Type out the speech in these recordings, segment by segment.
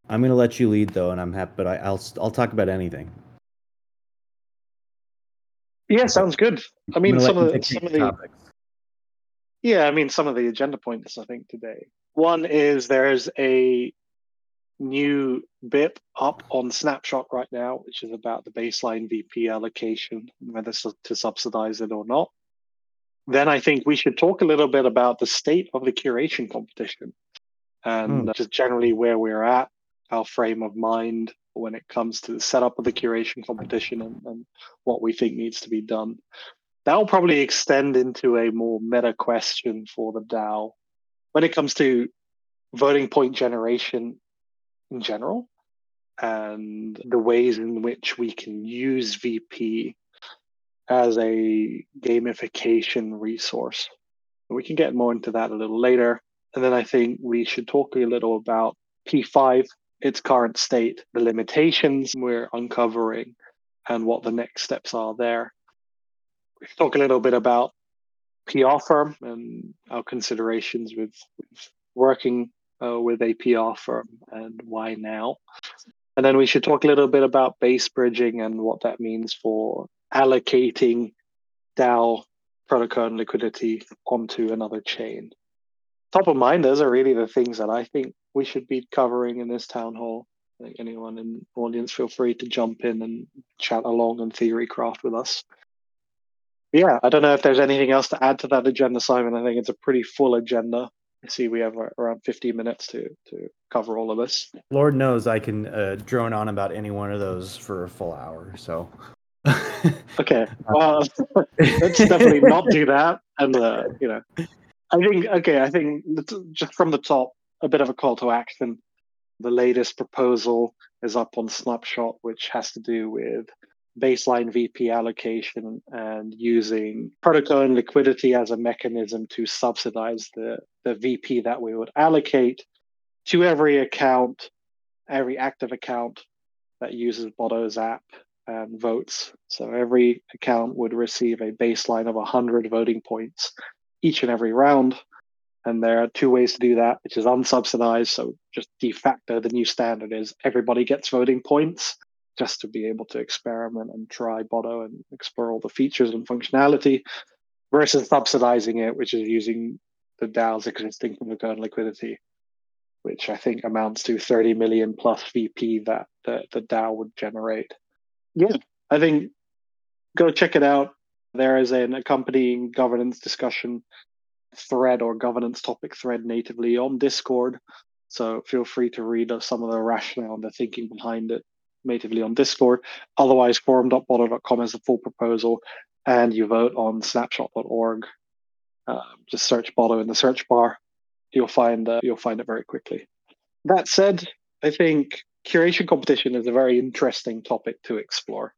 I'm gonna let you lead though, and I'm happy. But I'll talk about anything. Yeah, Okay, sounds good. I I'm mean, gonna let some you of the dictate some of the the topics. yeah, I mean, some of the agenda points I think today. One is there's a new BIP up on Snapshot right now, which is about the baseline VP allocation, whether to subsidize it or not. Then I think we should talk a little bit about the state of the curation competition Hmm. and just generally where we're at, our frame of mind when it comes to the setup of the curation competition and what we think needs to be done. That will probably extend into a more meta question for the DAO when it comes to voting point generation in general and the ways in which we can use VP as a gamification resource. We can get more into that a little later. And then I think we should talk a little about P5, its current state, the limitations we're uncovering, and what the next steps are there. We should talk a little bit about PR firm and our considerations with working with a PR firm and why now. And then we should talk a little bit about base bridging and what that means for allocating DAO protocol and liquidity onto another chain. Top of mind, those are really the things that I think we should be covering in this town hall. I think anyone in the audience, feel free to jump in and chat along and theory craft with us. Yeah, I don't know if there's anything else to add to that agenda, Simon. I think it's a pretty full agenda. I see we have around 15 minutes to cover all of this. Lord knows I can drone on about any one of those for a full hour. So. Okay, well, let's definitely not do that. And I think just from the top, a bit of a call to action. The latest proposal is up on Snapshot, which has to do with baseline VP allocation and using protocol and liquidity as a mechanism to subsidize the VP that we would allocate to every account, every active account that uses Bodo's app and votes. So every account would receive a baseline of 100 voting points each and every round. And there are two ways to do that, which is unsubsidized. So just de facto, the new standard is everybody gets voting points just to be able to experiment and try Bodo and explore all the features and functionality versus subsidizing it, which is using the DAO's existing concurrent liquidity, which I think amounts to 30 million plus VP that the DAO would generate. Yeah, I think go check it out. There is an accompanying governance discussion thread or governance topic thread natively on Discord. So feel free to read some of the rationale and the thinking behind it natively on Discord. Otherwise, forum.bodo.com is the full proposal, and you vote on snapshot.org. Just search Bodo in the search bar. You'll find it very quickly. That said, I think curation competition is a very interesting topic to explore.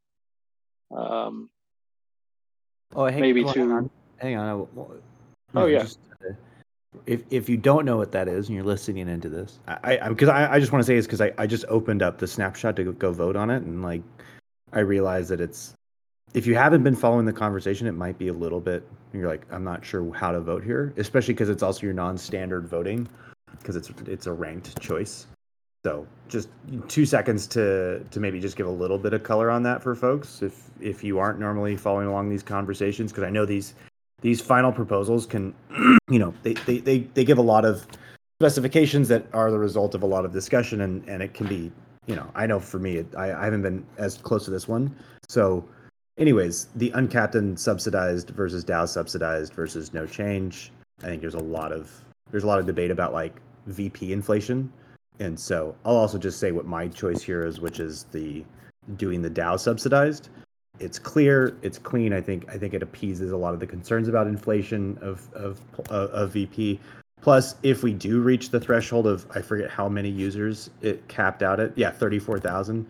Oh, hang, Maybe well, hang on, to hang on. oh yeah, Just if you don't know what that is and you're listening into this, because I just want to say this because I just opened up the snapshot to go vote on it, and like I realized that it's if you haven't been following the conversation, it might be a little bit. You're like, I'm not sure how to vote here, especially because it's also your non-standard voting because it's a ranked choice. So just 2 seconds to maybe just give a little bit of color on that for folks if you aren't normally following along these conversations because I know these final proposals can they give a lot of specifications that are the result of a lot of discussion and it can be I know for me I haven't been as close to this one so anyways the uncapped and subsidized versus DAO subsidized versus no change I think there's a lot of debate about like VP inflation and so I'll also just say what my choice here is, which is the doing the DAO subsidized. It's clear, it's clean. I think it appeases a lot of the concerns about inflation of VP. Plus, if we do reach the threshold of I forget how many users it capped out at, yeah, 34,000.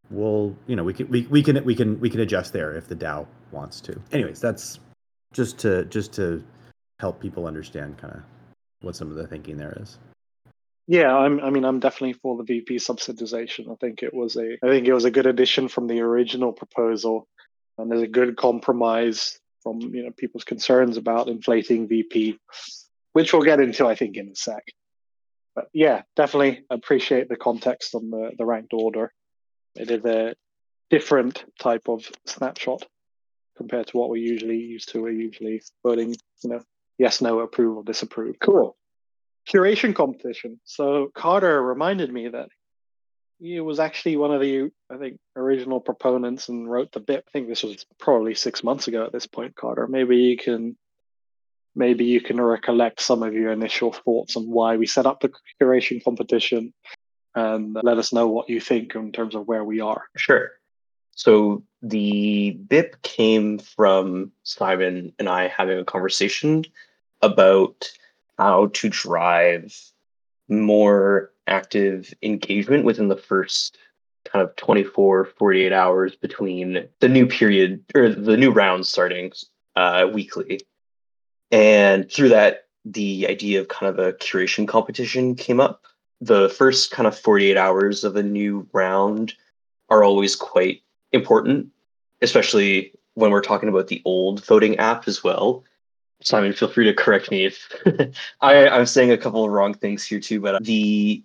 We can adjust there if the DAO wants to. Anyways, that's just to help people understand kind of what some of the thinking there is. yeah. I'm definitely for the VP subsidization. I think it was a good addition from the original proposal, and there's a good compromise from people's concerns about inflating VP, which we'll get into I think in a sec. But yeah, definitely appreciate the context on the ranked order. It is a different type of snapshot compared to what we're usually used to. We're usually voting, yes, no, approve, or disapprove. Cool. Curation competition. So Carter reminded me that he was actually one of the, I think, original proponents and wrote the bit. I think this was probably 6 months ago at this point, Carter. Maybe you can recollect some of your initial thoughts on why we set up the curation competition, and let us know what you think in terms of where we are. Sure. So the BIP came from Simon and I having a conversation about how to drive more active engagement within the first kind of 24, 48 hours between the new period or the new round starting weekly. And through that, the idea of kind of a curation competition came up. The first kind of 48 hours of a new round are always quite important, especially when we're talking about the old voting app as well. Simon, feel free to correct me if I'm saying a couple of wrong things here too, but the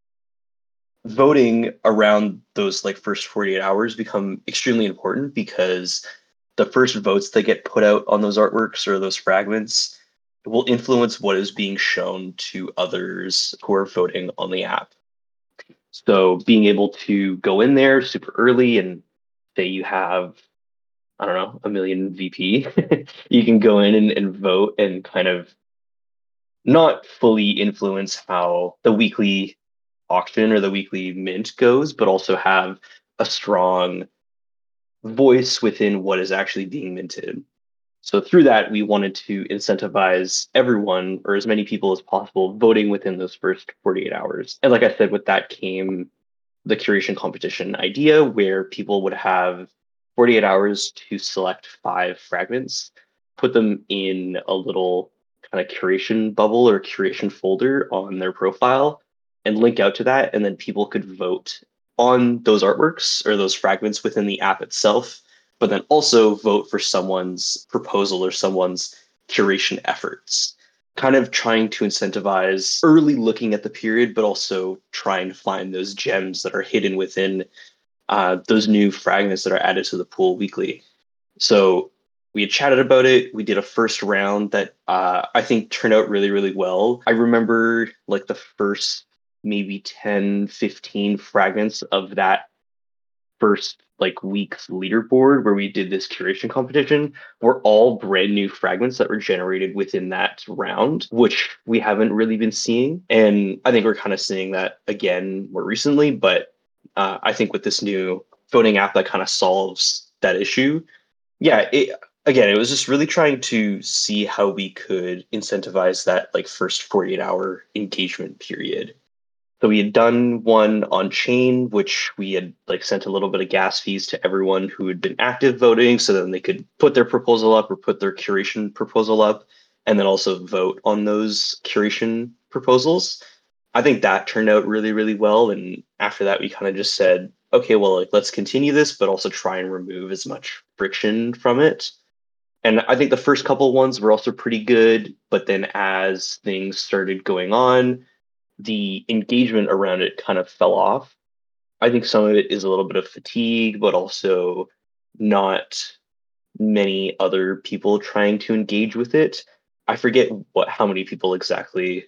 voting around those like first 48 hours become extremely important because the first votes that get put out on those artworks or those fragments will influence what is being shown to others who are voting on the app. So being able to go in there super early and say you have, I don't know, a million VP, you can go in and vote and kind of not fully influence how the weekly auction or the weekly mint goes, but also have a strong voice within what is actually being minted. So through that, we wanted to incentivize everyone or as many people as possible voting within those first 48 hours. And like I said, with that came the curation competition idea where people would have 48 hours to select 5 fragments, put them in a little kind of curation bubble or curation folder on their profile and link out to that. And then people could vote on those artworks or those fragments within the app itself, but then also vote for someone's proposal or someone's curation efforts. Kind of trying to incentivize early looking at the period, but also trying to find those gems that are hidden within those new fragments that are added to the pool weekly. So we had chatted about it. We did a first round that I think turned out really, really well. I remember like the first maybe 10, 15 fragments of that first like week's leaderboard where we did this curation competition were all brand new fragments that were generated within that round, which we haven't really been seeing. And I think we're kind of seeing that again more recently, but I think with this new voting app that kind of solves that issue. Yeah, again, it was just really trying to see how we could incentivize that like first 48-hour engagement period. So we had done one on chain, which we had like sent a little bit of gas fees to everyone who had been active voting, so then they could put their proposal up or put their curation proposal up, and then also vote on those curation proposals. I think that turned out really, really well. And after that, we kind of just said, okay, well, like let's continue this, but also try and remove as much friction from it. And I think the first couple ones were also pretty good, but then as things started going on, the engagement around it kind of fell off. I think some of it is a little bit of fatigue, but also not many other people trying to engage with it. I forget how many people exactly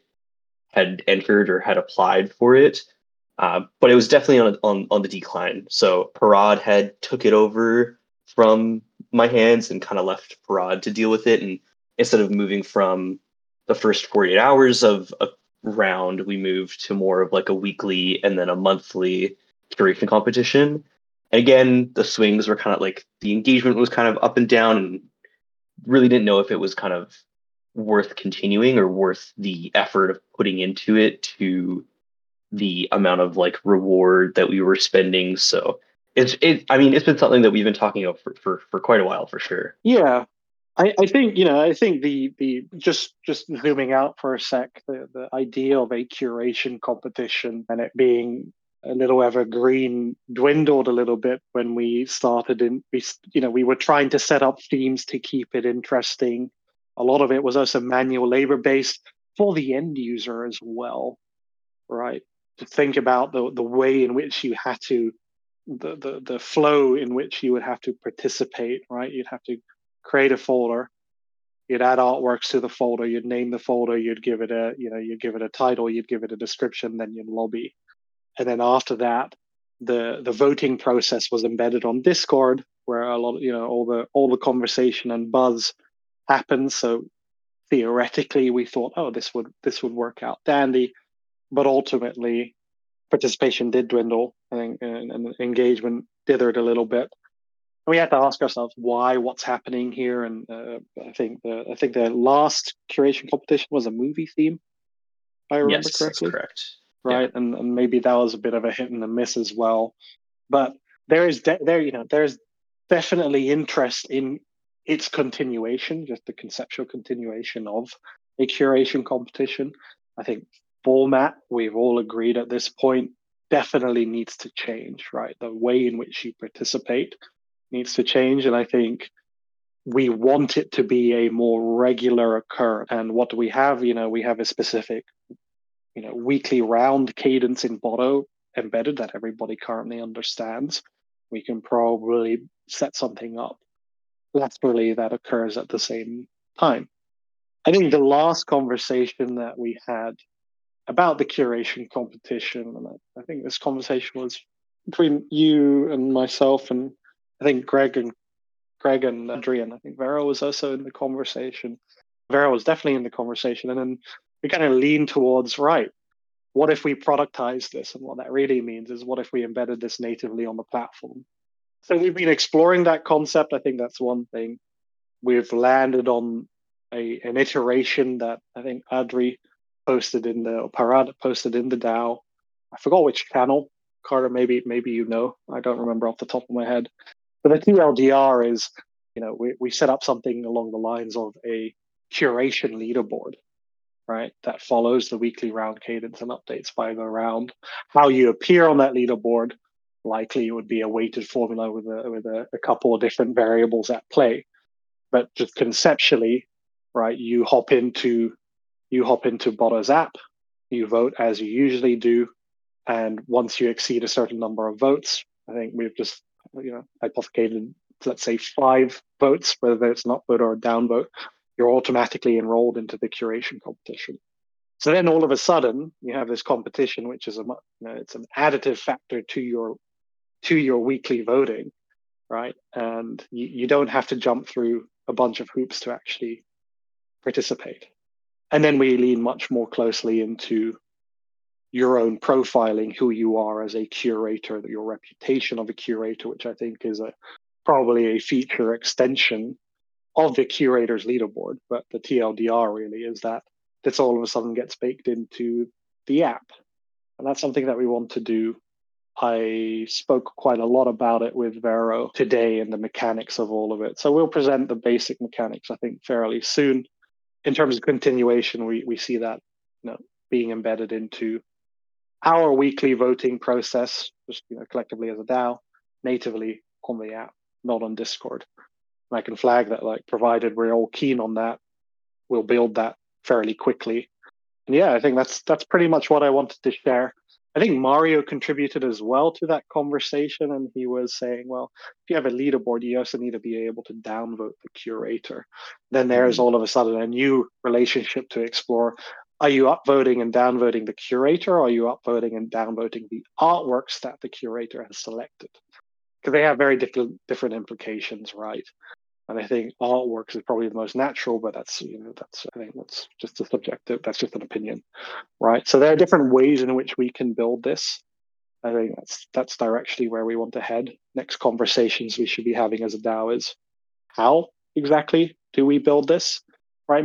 had entered or had applied for it, but it was definitely on the decline. So Parad had took it over from my hands and kind of left Parad to deal with it. And instead of moving from the first 48 hours of a round, we moved to more of like a weekly and then a monthly curation competition. And again, the swings were kind of like the engagement was kind of up and down and really didn't know if it was kind of worth continuing or worth the effort of putting into it to the amount of like reward that we were spending. So I mean it's been something that we've been talking about for quite a while for sure. Yeah. I think the just zooming out for a sec, the idea of a curation competition and it being a little evergreen dwindled a little bit when we started we were trying to set up themes to keep it interesting. A lot of it was also manual labor based for the end user as well. right? To think about the way in which you had to, the flow in which you would have to participate, right? You'd have to create a folder, you'd add artworks to the folder, you'd name the folder, you'd give it a title, you'd give it a description, then you'd lobby. And then after that, the voting process was embedded on Discord, where a lot of, all the conversation and buzz happens. So theoretically we thought, oh, this would work out dandy, but ultimately participation did dwindle, I think, and engagement dithered a little bit. We had to ask ourselves why, what's happening here. And I think the last curation competition was a movie theme, if I remember correctly. That's correct. Right, yeah. And maybe that was a bit of a hit and a miss as well. But there's definitely interest in its continuation, just the conceptual continuation of a curation competition. I think format, we've all agreed at this point, definitely needs to change, right? The way in which you participate needs to change. And I think we want it to be a more regular occurrence. And what do we have? We have a specific, weekly round cadence in Botto embedded that everybody currently understands. We can probably set something up laterally that occurs at the same time. I think the last conversation that we had about the curation competition, and I think this conversation was between you and myself, and I think Greg and Adrian. I think Vera was also in the conversation. Vera was definitely in the conversation, and then we kind of lean towards, right, what if we productize this? And what that really means is, what if we embedded this natively on the platform? So we've been exploring that concept. I think that's one thing. We've landed on an iteration that I think Adri posted in the Parad posted in the DAO. I forgot which channel. Carter, maybe I don't remember off the top of my head. But the TLDR is, we set up something along the lines of a curation leaderboard, right? That follows the weekly round cadence and updates by the round. How you appear on that leaderboard, likely it would be a weighted formula with a couple of different variables at play. But just conceptually, right, you hop into Botto's app, you vote as you usually do, and once you exceed a certain number of votes, I think we've just hypothecated, let's say 5 votes, whether it's an upvote or a downvote, you're automatically enrolled into the curation competition. So then all of a sudden you have this competition, which is it's an additive factor to your weekly voting, right? And you don't have to jump through a bunch of hoops to actually participate. And then we lean much more closely into your own profiling, who you are as a curator, your reputation of a curator, which I think is probably a feature extension of the curator's leaderboard. But the TLDR really is that this all of a sudden gets baked into the app. And that's something that we want to do. I spoke quite a lot about it with Vero today and the mechanics of all of it. So we'll present the basic mechanics, I think, fairly soon. In terms of continuation, we see that being embedded into our weekly voting process, just collectively as a DAO, natively on the app, not on Discord. And I can flag that, provided we're all keen on that, we'll build that fairly quickly. And yeah, I think that's pretty much what I wanted to share. I think Mario contributed as well to that conversation, and he was saying, well, if you have a leaderboard, you also need to be able to downvote the curator. Then there's all of a sudden a new relationship to explore. Are you upvoting and downvoting the curator, or are you upvoting and downvoting the artworks that the curator has selected? Because they have very different implications, right? And I think artworks is probably the most natural, but I think that's just a subjective, that's just an opinion, right? So there are different ways in which we can build this. I think that's directionally where we want to head. Next conversations we should be having as a DAO is, how exactly do we build this, right?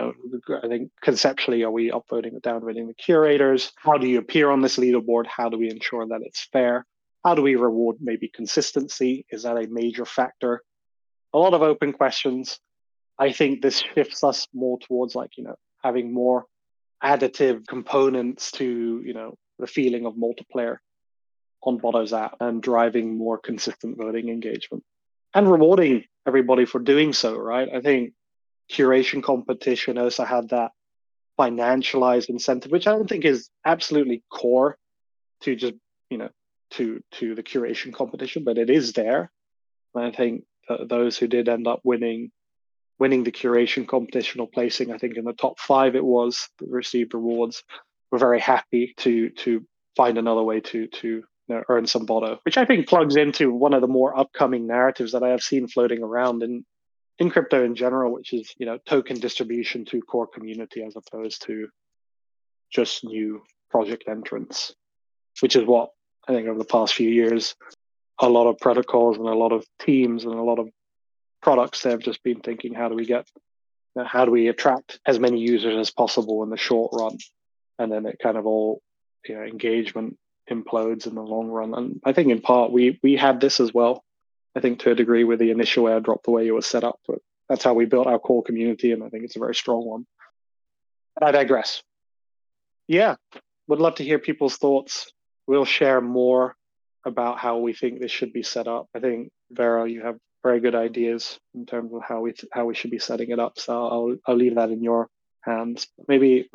I think conceptually, are we upvoting or downvoting the curators? How do you appear on this leaderboard? How do we ensure that it's fair? How do we reward maybe consistency? Is that a major factor? A lot of open questions. I think this shifts us more towards having more additive components to the feeling of multiplayer on Botto's app, and driving more consistent voting engagement and rewarding everybody for doing so, right? I think curation competition also had that financialized incentive, which I don't think is absolutely core to just, to the curation competition, but it is there. And I think those who did end up winning the curation competition or placing, I think in the top 5 it was, that received rewards, were very happy to find another way to earn some Bodo, which I think plugs into one of the more upcoming narratives that I have seen floating around in crypto in general, which is token distribution to core community as opposed to just new project entrants, which is what I think over the past few years a lot of protocols and a lot of teams and a lot of products have just been thinking, how do we attract as many users as possible in the short run, and then it kind of all engagement implodes in the long run. And I think in part we had this as well, I think to a degree, with the initial airdrop, the way it was set up, but that's how we built our core community, and I think it's a very strong one. But I digress. Yeah, would love to hear people's thoughts. We'll share more about how we think this should be set up. I think, Vera, you have very good ideas in terms of how we should be setting it up. So I'll leave that in your hands. Maybe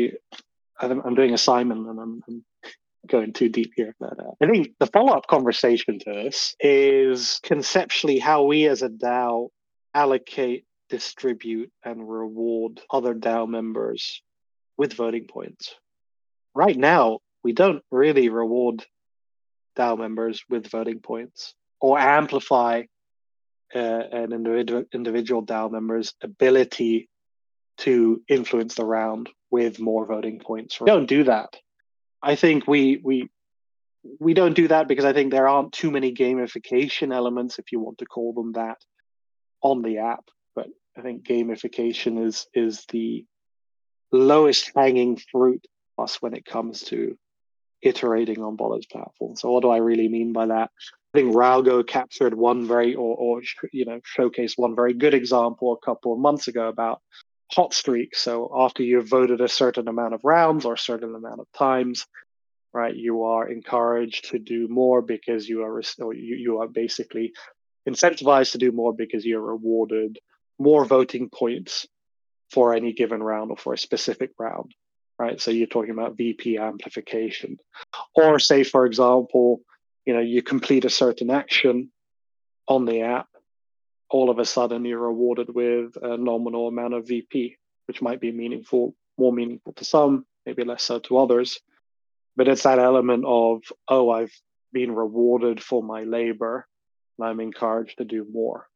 I'm doing a Simon and I'm going too deep here. But I think the follow-up conversation to this is conceptually how we as a DAO allocate, distribute, and reward other DAO members with voting points. Right now, we don't really reward DAO members with voting points or amplify an individual DAO member's ability to influence the round with more voting points. We don't do that. I think we don't do that because I think there aren't too many gamification elements, if you want to call them that, on the app. But I think gamification is the lowest hanging fruit for us when it comes to iterating on Bodo's platform. So what do I really mean by that? I think Ralgo captured one showcased one very good example a couple of months ago about hot streaks. So after you've voted a certain amount of rounds or a certain amount of times, right, you are encouraged to do more because you are basically incentivized to do more because you're rewarded more voting points for any given round or for a specific round, right? So you're talking about VP amplification. Or say, for example, you complete a certain action on the app, all of a sudden you're rewarded with a nominal amount of VP, which might be more meaningful to some, maybe less so to others. But it's that element of, oh, I've been rewarded for my labor and I'm encouraged to do more.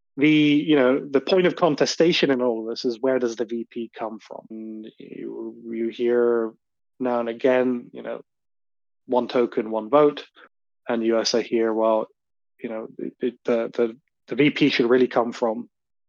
The point of contestation in all of this is, where does the VP come from? And you hear now and again, one token, one vote, and you also hear, well, the VP should really come from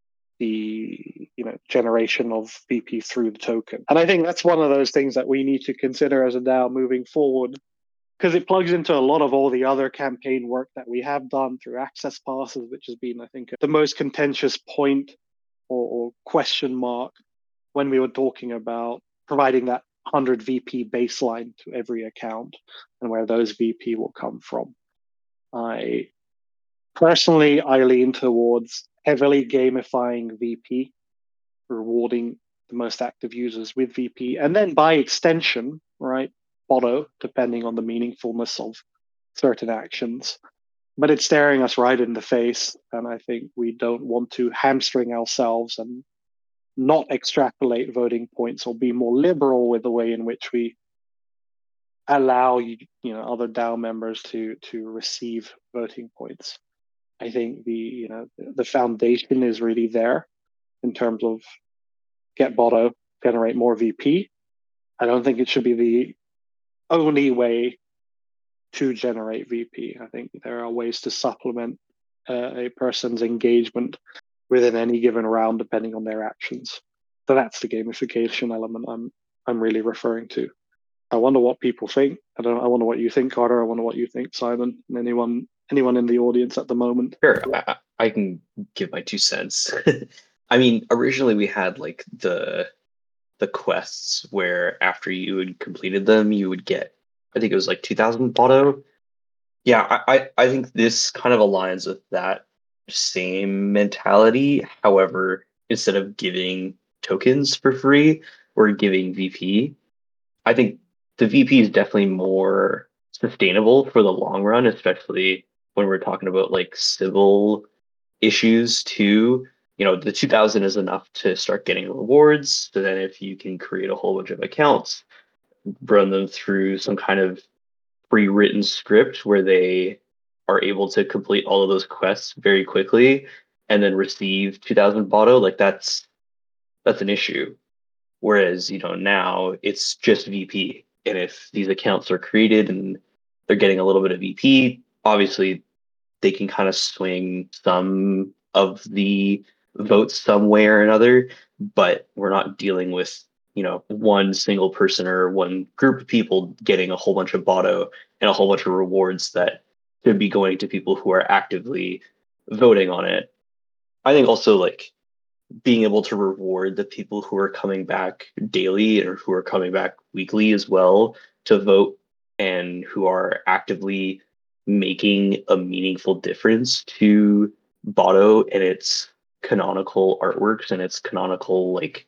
the generation of VP through the token. And I think that's one of those things that we need to consider as a DAO moving forward, because it plugs into a lot of all the other campaign work that we have done through access passes, which has been, I think, the most contentious point or question mark when we were talking about providing that 100 VP baseline to every account and where those VP will come from. I lean towards heavily gamifying VP, rewarding the most active users with VP, and then by extension, right, Bodo, depending on the meaningfulness of certain actions. But it's staring us right in the face, and I think we don't want to hamstring ourselves and not extrapolate voting points or be more liberal with the way in which we allow other DAO members to receive voting points. I think the foundation is really there in terms of get Bodo, generate more VP. I don't think it should be the only way to generate VP. I think there are ways to supplement a person's engagement within any given round depending on their actions. So that's the gamification element I'm really referring to. I wonder what people think. I wonder what you think, Carter. I wonder what you think, Simon, and anyone in the audience at the moment. Sure, I can give my 2 cents. I mean, originally we had like the quests where after you had completed them, you would get, I think it was like 2,000 Bodo. Yeah, I think this kind of aligns with that same mentality. However, instead of giving tokens for free, we're giving VP. I think the VP is definitely more sustainable for the long run, especially when we're talking about like civil issues too. The 2000 is enough to start getting rewards. So then if you can create a whole bunch of accounts, run them through some kind of pre-written script where they are able to complete all of those quests very quickly and then receive 2000 Botto, like that's an issue. Whereas, now it's just VP. And if these accounts are created and they're getting a little bit of VP, obviously they can kind of swing some of the votes some way or another, but we're not dealing with, one single person or one group of people getting a whole bunch of Botto and a whole bunch of rewards that should be going to people who are actively voting on it. I think also like being able to reward the people who are coming back daily or who are coming back weekly as well to vote and who are actively making a meaningful difference to Botto and its canonical artworks and its canonical like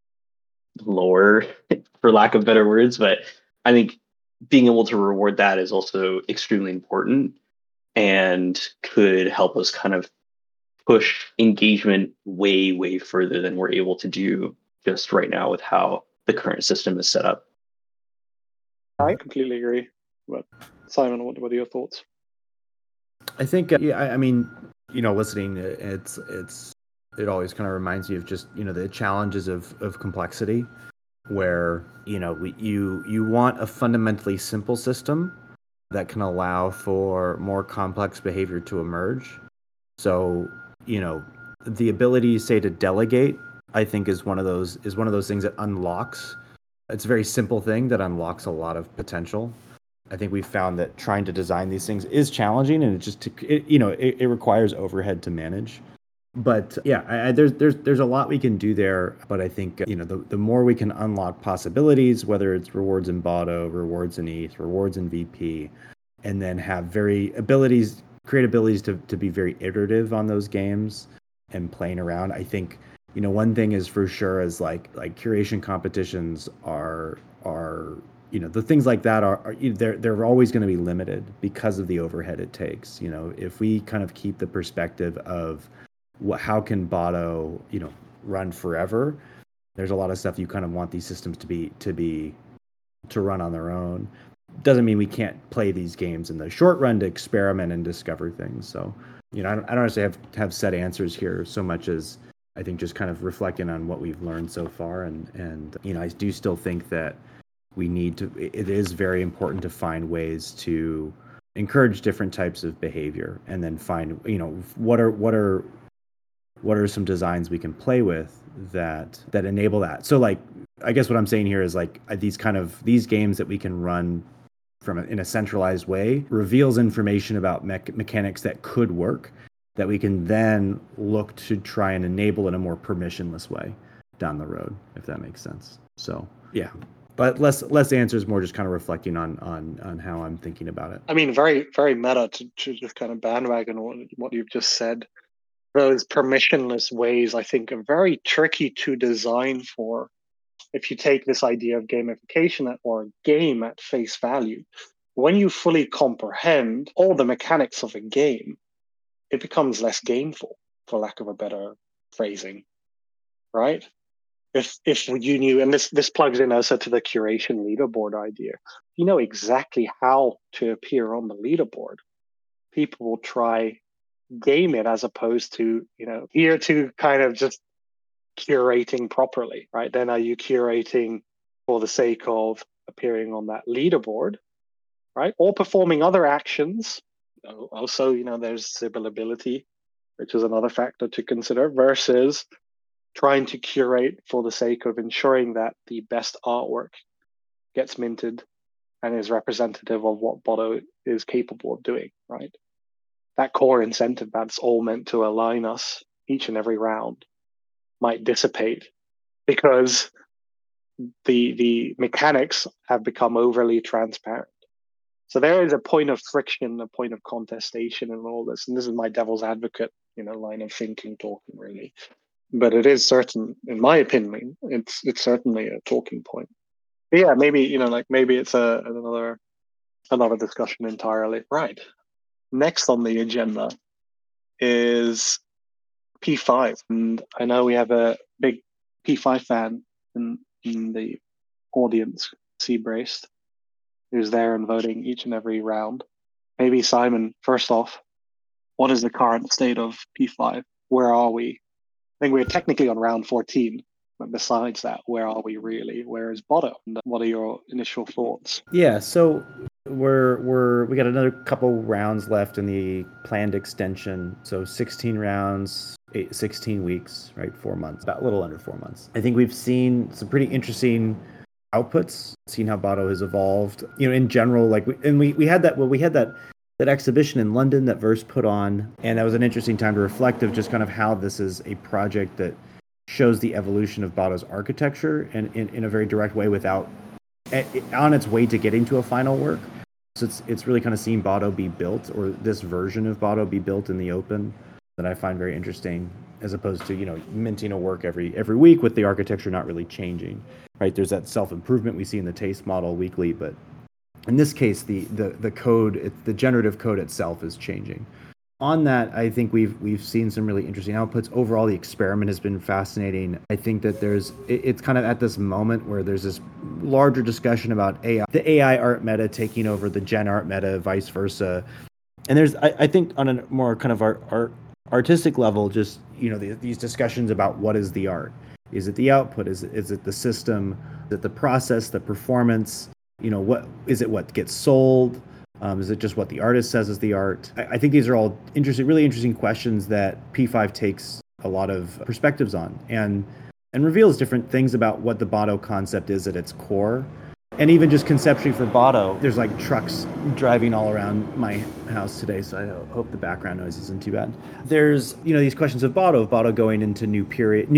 lore, for lack of better words. But I think being able to reward that is also extremely important and could help us kind of push engagement way, way further than we're able to do just right now with how the current system is set up. I completely agree. But Simon, what are your thoughts? I think, I mean, listening, it always kind of reminds me of just, the challenges of complexity, where, you want a fundamentally simple system that can allow for more complex behavior to emerge. So, the ability, say, to delegate, I think is one of those things that unlocks. It's a very simple thing that unlocks a lot of potential. I think we've found that trying to design these things is challenging, and it requires overhead to manage. But yeah, there's a lot we can do there. But I think the more we can unlock possibilities, whether it's rewards in Botto, rewards in ETH, rewards in VP, and then have create abilities to be very iterative on those games and playing around. I think one thing is for sure is like curation competitions are the things like that are they're always going to be limited because of the overhead it takes. If we kind of keep the perspective of how can Botto run forever, there's a lot of stuff you kind of want these systems to run on their own. Doesn't mean we can't play these games in the short run to experiment and discover things. So I don't necessarily have set answers here so much as I think just kind of reflecting on what we've learned so far, and I do still think that it is very important to find ways to encourage different types of behavior, and then find what are some designs we can play with that enable that. So like, I guess what I'm saying here is like these games that we can run in a centralized way reveals information about mechanics that could work, that we can then look to try and enable in a more permissionless way down the road, if that makes sense. So yeah, but less answers, more just kind of reflecting on how I'm thinking about it. I mean, very, very meta to just kind of bandwagon what you've just said. Those permissionless ways, I think, are very tricky to design for. If you take this idea of gamification or a game at face value, when you fully comprehend all the mechanics of a game, it becomes less gameful, for lack of a better phrasing, right? If you knew, and this plugs in also to the curation leaderboard idea, you know exactly how to appear on the leaderboard, people will try game it as opposed to, here to kind of just curating properly, right? Then are you curating for the sake of appearing on that leaderboard, right? Or performing other actions. Also, there's zibilability, which is another factor to consider, versus trying to curate for the sake of ensuring that the best artwork gets minted and is representative of what Botto is capable of doing, right? That core incentive that's all meant to align us each and every round might dissipate because the mechanics have become overly transparent. So there is a point of friction, a point of contestation in all this. And this is my devil's advocate, line of thinking, talking really. but it is certain, in my opinion, it's certainly a talking point. But yeah, maybe maybe it's another discussion entirely. Right. Next on the agenda is P5, and I know we have a big P5 fan in the audience, Seabraced, who's there and voting each and every round. Maybe Simon, first off, what is the current state of P5? Where are we? I think we're technically on round 14, but besides that, where are we really? Where is Bodo? And what are your initial thoughts? Yeah, so we got another couple rounds left in the planned extension. So 16 rounds, 16 weeks, right? 4 months, about a little under 4 months. I think we've seen some pretty interesting outputs, seen how Bodo has evolved. In general, we had that exhibition in London that Verse put on, and that was an interesting time to reflect of just kind of how this is a project that shows the evolution of Bodo's architecture and in a very direct way without on its way to getting to a final work. So it's really kind of seeing Bodo be built, or this version of Bodo be built in the open, that I find very interesting, as opposed to minting a work every week with the architecture not really changing. Right? There's that self-improvement we see in the taste model weekly, but in this case, the code, the generative code itself is changing. On that, I think we've seen some really interesting outputs. Overall, the experiment has been fascinating. I think that it's kind of at this moment where there's this larger discussion about AI, the AI art meta taking over the gen art meta, vice versa. And there's, I think, on a more kind of our artistic level, just these discussions about what is the art. Is it the output? Is it the system? Is it the process, the performance? What is it? What gets sold? Is it just what the artist says is the art? I think these are all really interesting questions that P5 takes a lot of perspectives on and reveals different things about what the Bodo concept is at its core. And even just conceptually for Bodo, there's like trucks driving all around my house today, so I hope the background noise isn't too bad. There's these questions of Bodo going into new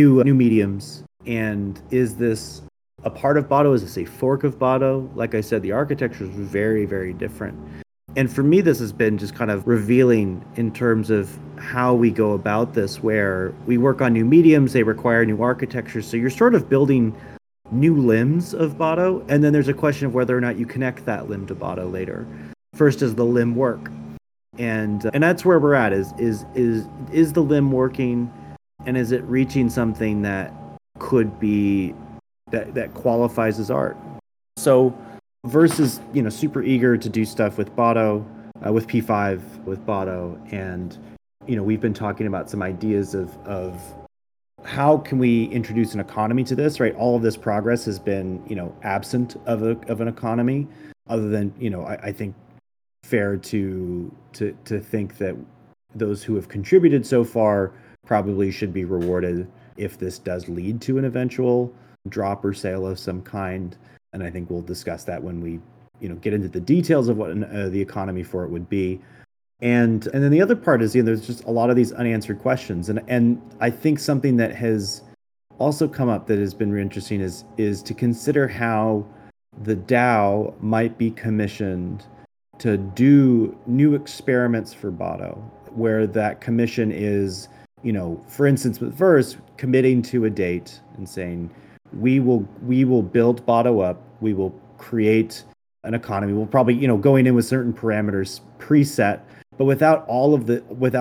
mediums, and is this a part of Bodo? Is this a fork of Bodo? Like I said, the architecture is very, very different. And for me, this has been just kind of revealing in terms of how we go about this, where we work on new mediums, they require new architectures. So you're sort of building new limbs of Bodo, and then there's a question of whether or not you connect that limb to Bodo later. First, does the limb work? And that's where we're at, is the limb working, and is it reaching something that could be that qualifies as art? So Verse is super eager to do stuff with Bodo, with P5, with Bodo, and we've been talking about some ideas of how can we introduce an economy to this, right? All of this progress has been absent of an economy, other than I think fair to think that those who have contributed so far probably should be rewarded if this does lead to an eventual drop or sale of some kind. And I think we'll discuss that when we get into the details of what the economy for it would be. And then the other part is there's just a lot of these unanswered questions, and I think something that has also come up that has been really interesting is to consider how the DAO might be commissioned to do new experiments for Bodo, where that commission is, for instance, with Verse, committing to a date and saying, we will build Bodo up, we will create an economy. We'll probably, going in with certain parameters preset, but without all of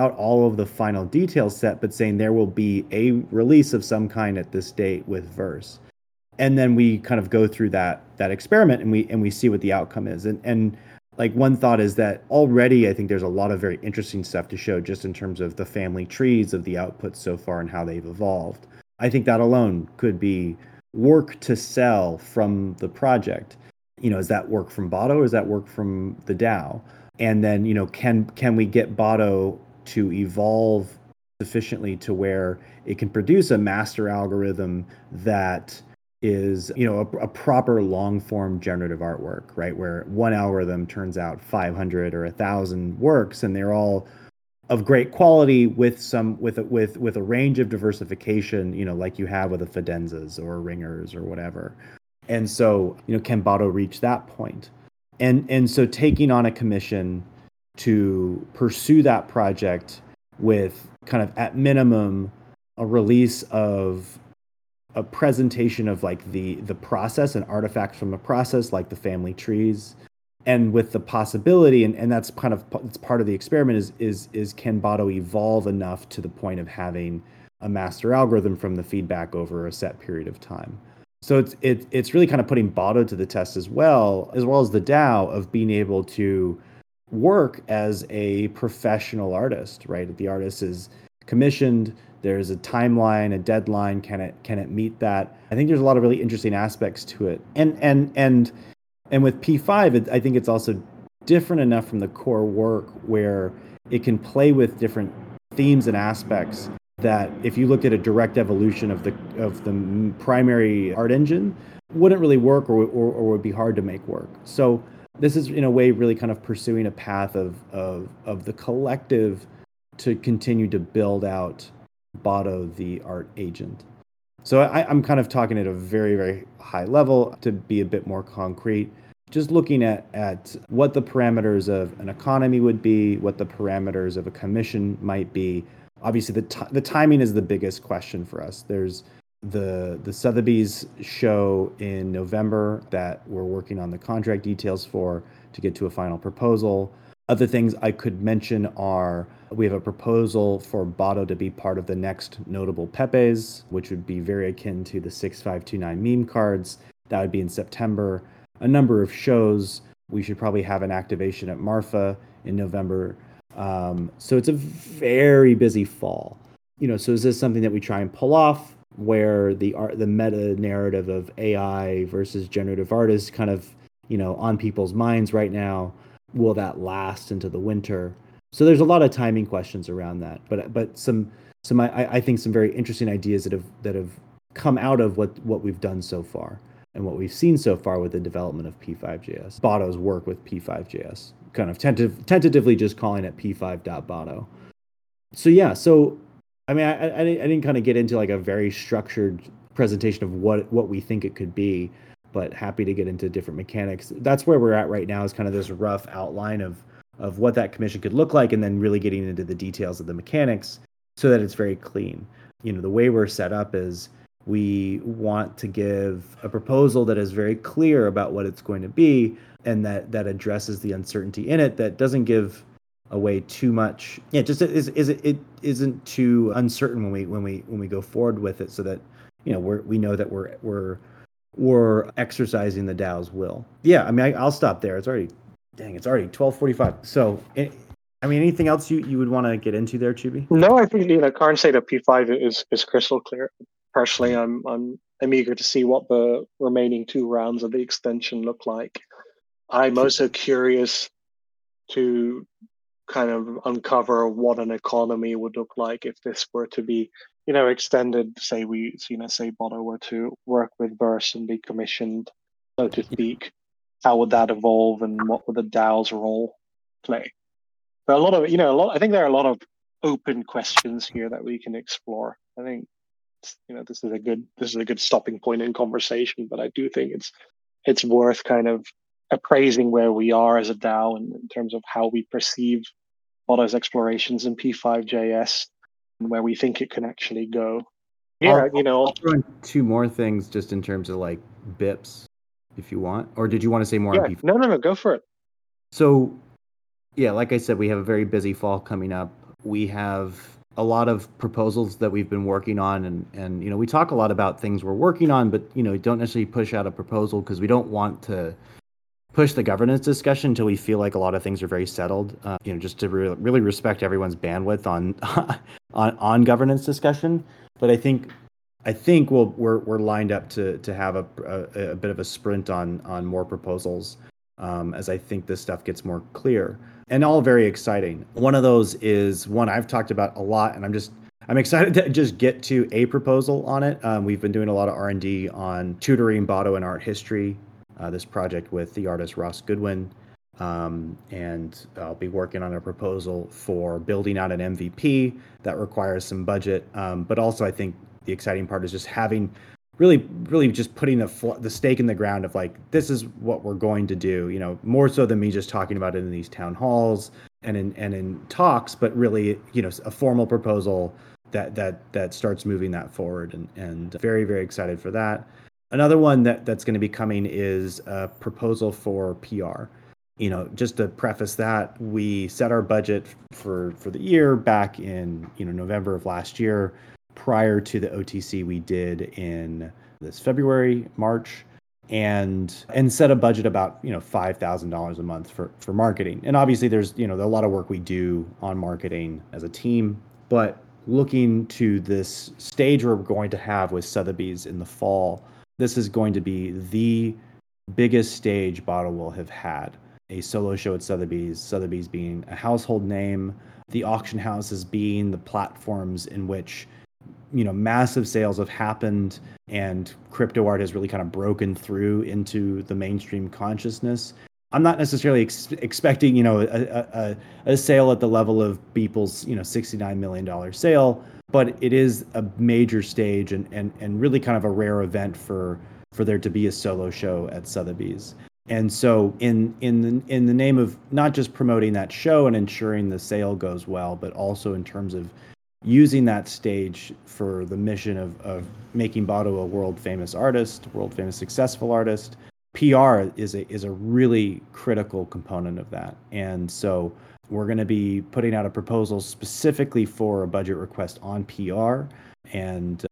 the final details set, but saying there will be a release of some kind at this date with Verse. And then we kind of go through that experiment and we see what the outcome is. And like one thought is that already I think there's a lot of very interesting stuff to show just in terms of the family trees of the outputs so far and how they've evolved. I think that alone could be work to sell from the project. Is that work from Bodo or is that work from the DAO? And then, can we get Bodo to evolve sufficiently to where it can produce a master algorithm that is, a proper long form generative artwork, right? Where one algorithm turns out 500 or 1,000 works, and they're all of great quality with a range of diversification, like you have with a Fidenzas or Ringers or whatever. And so, can Bodo reach that point? And so taking on a commission to pursue that project with kind of at minimum a release of a presentation of like the process and artifacts from the process, like the family trees, and with the possibility, and that's kind of it's part of the experiment is can Botto evolve enough to the point of having a master algorithm from the feedback over a set period of time. So it's really kind of putting Botto to the test as well as the DAO of being able to work as a professional artist, right? The artist is commissioned. There's a timeline, a deadline. Can it meet that? I think there's a lot of really interesting aspects to it. And with P5, I think it's also different enough from the core work where it can play with different themes and aspects that if you looked at a direct evolution of the primary art engine, wouldn't really work or would be hard to make work. So this is in a way really kind of pursuing a path of the collective to continue to build out Botto, the art agent. So I'm kind of talking at a very, very high level to be a bit more concrete. Just looking at what the parameters of an economy would be, what the parameters of a commission might be. Obviously, the timing is the biggest question for us. There's the Sotheby's show in November that we're working on the contract details for to get to a final proposal. Other things I could mention are we have a proposal for Botto to be part of the next notable Pepes, which would be very akin to the 6529 meme cards. That would be in September. A number of shows. We should probably have an activation at Marfa in November. So it's a very busy fall. So is this something that we try and pull off where the meta narrative of AI versus generative art is kind of, on people's minds right now? Will that last into the winter? So there's a lot of timing questions around that, but some I think some very interesting ideas that have come out of what we've done so far and what we've seen so far with the development of P5JS. Botto's work with P5JS, kind of tentatively just calling it P5.Botto. So I mean, I didn't kind of get into like a very structured presentation of what we think it could be, but happy to get into different mechanics. That's where we're at right now, is kind of this rough outline of what that commission could look like, and then really getting into the details of the mechanics so that it's very clean. The way we're set up is we want to give a proposal that is very clear about what it's going to be, and that addresses the uncertainty in it, that doesn't give away too much. Yeah, just it isn't too uncertain when we go forward with it, so that we know that we're exercising the DAO's will. Yeah, I mean, I'll stop there. It's already 12:45. So, I mean, anything else you would want to get into there, Chibi? No, I think current state of P5 is crystal clear. Personally, I'm eager to see what the remaining 2 rounds of the extension look like. I'm also curious to kind of uncover what an economy would look like if this were to be extended. Say Botto were to work with Verse and be commissioned, so to speak. How would that evolve, and what would the DAO's role play? But I think there are a lot of open questions here that we can explore. I think this is a good stopping point in conversation, but I do think it's worth kind of appraising where we are as a DAO in terms of how we perceive Botto's explorations in P5JS and where we think it can actually go. Yeah, I'll throw in 2 more things just in terms of like BIPs, if you want, or did you want to say more on P5? No, go for it. So, yeah, like I said, we have a very busy fall coming up. We have a lot of proposals that we've been working on, and we talk a lot about things we're working on, but don't necessarily push out a proposal because we don't want to push the governance discussion until we feel like a lot of things are very settled. Just to really respect everyone's bandwidth on governance discussion. But I think we're lined up to have a bit of a sprint on more proposals as I think this stuff gets more clear, and all very exciting. One of those is one I've talked about a lot, and I'm excited to just get to a proposal on it. We've been doing a lot of R&D on tutoring Botto in art history, this project with the artist Ross Goodwin, and I'll be working on a proposal for building out an MVP that requires some budget, but also I think the exciting part is just having really just putting the stake in the ground of like, this is what we're going to do, more so than me just talking about it in these town halls and in talks, but really, a formal proposal that starts moving that forward, and very, very excited for that. Another one that's going to be coming is a proposal for PR. Just to preface that, we set our budget for the year back in November of last year, prior to the OTC we did in this February, March, and set a budget about $5,000 a month for marketing. And obviously there's a lot of work we do on marketing as a team, but looking to this stage we're going to have with Sotheby's in the fall, this is going to be the biggest stage Botto will have had. A solo show at Sotheby's being a household name, the auction houses being the platforms in which massive sales have happened, and crypto art has really kind of broken through into the mainstream consciousness. I'm not necessarily expecting a sale at the level of Beeple's $69 million sale, but it is a major stage and really kind of a rare event for there to be a solo show at Sotheby's. And so in the name of not just promoting that show and ensuring the sale goes well, but also in terms of using that stage for the mission of making Botto a world famous artist, world famous successful artist, PR is a really critical component of that. And so we're going to be putting out a proposal specifically for a budget request on PR. And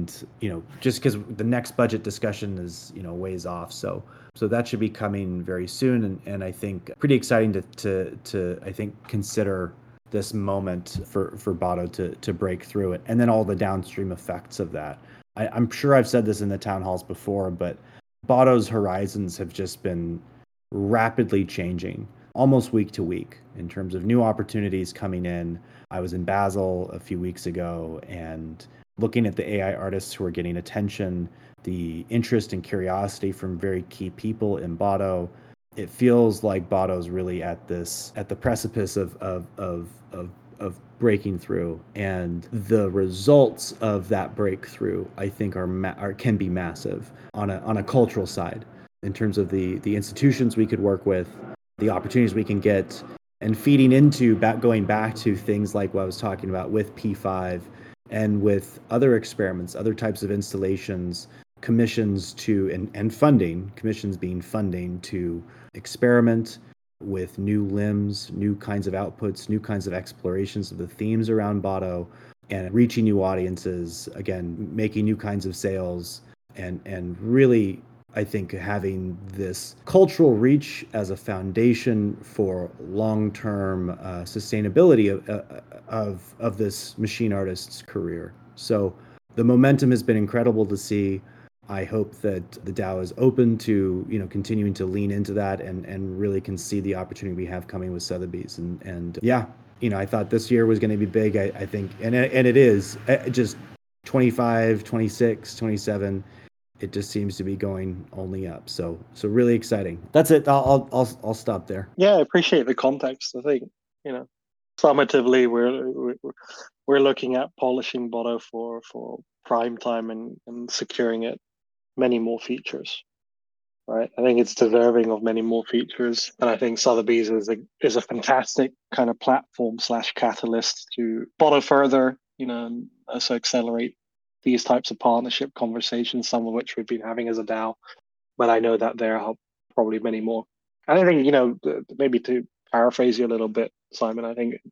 just because the next budget discussion is ways off, so that should be coming very soon, and I think pretty exciting to I think consider this moment for Botto to break through it, and then all the downstream effects of that. I'm sure I've said this in the town halls before, but Botto's horizons have just been rapidly changing, almost week to week, in terms of new opportunities coming in. I was in Basel a few weeks ago, and looking at the AI artists who are getting attention, the interest and curiosity from very key people in Botto, it feels like Botto's really at the precipice of breaking through, and the results of that breakthrough, I think, can be massive on a cultural side, in terms of the institutions we could work with, the opportunities we can get, and feeding into going back to things like what I was talking about with P5 and with other experiments, other types of installations, commissions and funding, commissions being funding to experiment with new limbs, new kinds of outputs, new kinds of explorations of the themes around Botto, and reaching new audiences, again, making new kinds of sales, and really, I think, having this cultural reach as a foundation for long-term sustainability of this machine artist's career. So the momentum has been incredible to see. I hope that the DAO is open to continuing to lean into that and really can see the opportunity we have coming with Sotheby's. And yeah, I thought this year was going to be big. I think, and it is just 25, 26, 27. It just seems to be going only up. So really exciting. That's it. I'll stop there. Yeah, I appreciate the context. I think summatively we're looking at polishing Botto for prime time and securing it many more features. Right, I think it's deserving of many more features, and I think Sotheby's is a fantastic kind of platform / catalyst to Botto further, and also accelerate these types of partnership conversations, some of which we've been having as a DAO, but I know that there are probably many more. And I think, maybe to paraphrase you a little bit, Simon, I think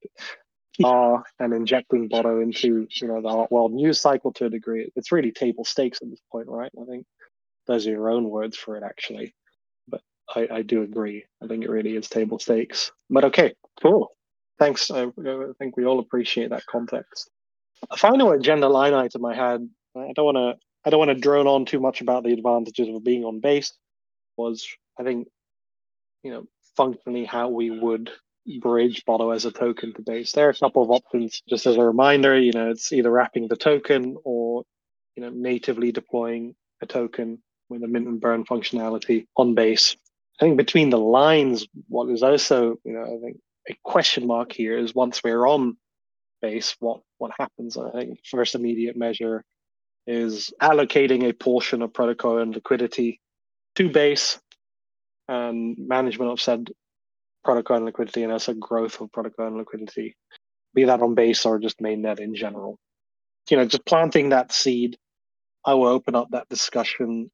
and injecting Botto into, the art world news cycle to a degree, it's really table stakes at this point, right? I think those are your own words for it, actually. But I do agree. I think it really is table stakes. But okay, cool. Thanks. I think we all appreciate that context. A final agenda line item I had, I don't want to drone on too much about the advantages of being on base, was, I think, functionally how we would bridge Botto as a token to base. There are a couple of options. Just as a reminder, it's either wrapping the token or natively deploying a token with a mint and burn functionality on base. I think between the lines, what is also, I think a question mark here is, once we're on base, what happens? I think first immediate measure is allocating a portion of protocol and liquidity to base, and management of said protocol and liquidity, and also growth of protocol and liquidity, be that on base or just mainnet in general. just planting that seed. I will open up that discussion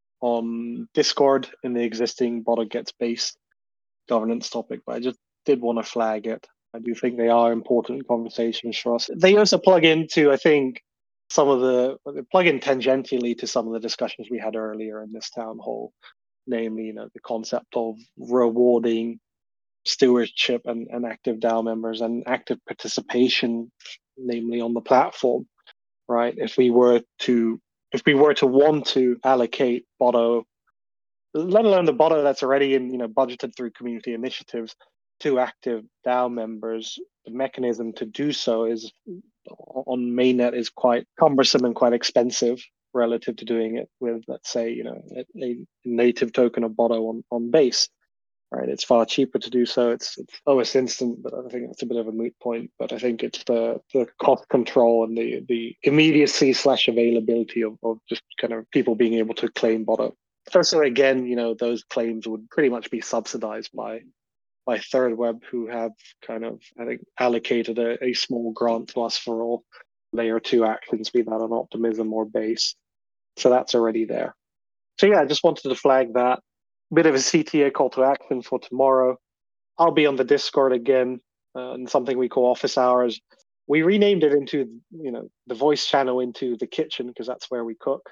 on Discord in the existing Bottle Gets Based governance topic, but I just did want to flag it. I do think they are important conversations for us. They also plug into, I think, they plug in tangentially to some of the discussions we had earlier in this town hall, namely, the concept of rewarding stewardship and active DAO members and active participation, namely on the platform, right? If we were to want to allocate Botto, let alone the Botto that's already in, budgeted through community initiatives to active DAO members, the mechanism to do so is on mainnet is quite cumbersome and quite expensive relative to doing it with, let's say, a native token of Botto on base. Right, it's far cheaper to do so. It's almost instant, but I think that's a bit of a moot point. But I think it's the cost control and the immediacy / availability of just kind of people being able to claim Botto. Also, again, those claims would pretty much be subsidized by Third Web, who have kind of, I think, allocated a small grant to us for all layer 2 actions, be that on Optimism or base. So that's already there. So yeah, I just wanted to flag that. Bit of a CTA call to action for tomorrow. I'll be on the Discord again, and something we call office hours. We renamed it into, the voice channel into the kitchen because that's where we cook.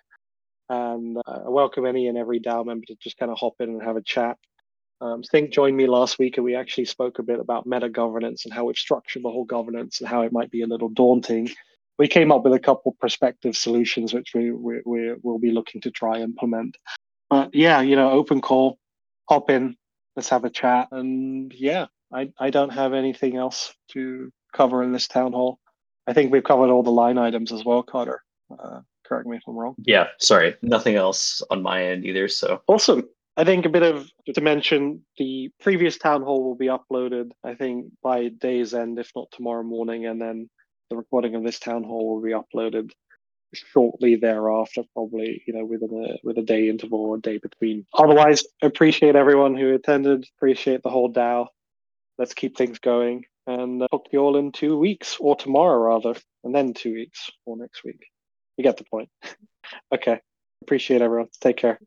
And I welcome any and every DAO member to just kind of hop in and have a chat. Think joined me last week and we actually spoke a bit about meta governance and how we've structured the whole governance and how it might be a little daunting. We came up with a couple prospective solutions which we will be looking to try implement. But yeah, open call, hop in, let's have a chat. And yeah, I don't have anything else to cover in this town hall. I think we've covered all the line items as well, Carter. Correct me if I'm wrong. Yeah, sorry. Nothing else on my end either. So awesome. I think to mention, the previous town hall will be uploaded, I think, by day's end, if not tomorrow morning. And then the recording of this town hall will be uploaded shortly thereafter, probably, with a day interval or a day between. Otherwise, appreciate everyone who attended, appreciate the whole DAO. Let's keep things going, and talk to you all in 2 weeks, or tomorrow rather, and then 2 weeks or next week. You get the point. Okay. Appreciate everyone. Take care.